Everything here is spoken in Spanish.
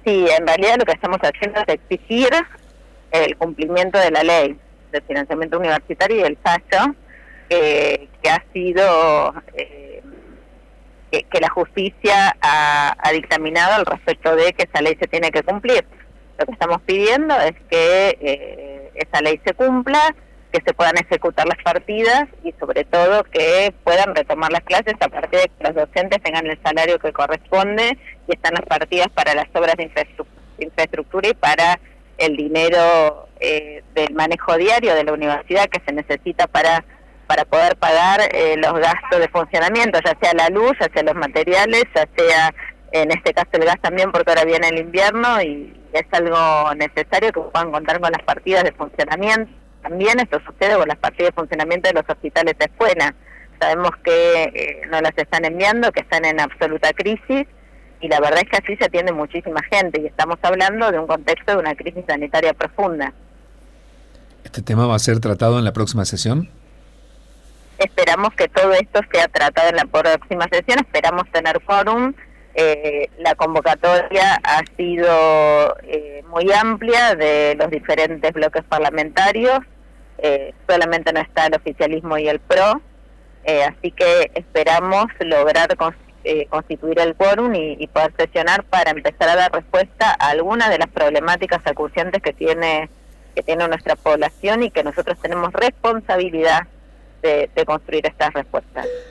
Sí, en realidad lo que estamos haciendo es exigir el cumplimiento de la ley de financiamiento universitario y el fallo que ha sido que la justicia ha dictaminado al respecto de que esa ley se tiene que cumplir. Lo que estamos pidiendo es que esa ley se cumpla, que se puedan ejecutar las partidas y sobre todo que puedan retomar las clases a partir de que los docentes tengan el salario que corresponde y están las partidas para las obras de infraestructura y para el dinero del manejo diario de la universidad que se necesita para poder pagar los gastos de funcionamiento, ya sea la luz, ya sea los materiales, ya sea en este caso el gas también, porque ahora viene el invierno y es algo necesario que puedan contar con las partidas de funcionamiento. También esto sucede con las partidas de funcionamiento de los hospitales de escuela. Sabemos que no las están enviando, que están en absoluta crisis, y la verdad es que así se atiende muchísima gente, y estamos hablando de un contexto de una crisis sanitaria profunda. ¿Este tema va a ser tratado en la próxima sesión? Esperamos que todo esto sea tratado en la próxima sesión, esperamos tener quórum. La convocatoria ha sido muy amplia de los diferentes bloques parlamentarios, solamente no está el oficialismo y el PRO, así que esperamos lograr constituir el quórum y poder sesionar para empezar a dar respuesta a algunas de las problemáticas acuciantes que tiene nuestra población y que nosotros tenemos responsabilidad de construir estas respuestas.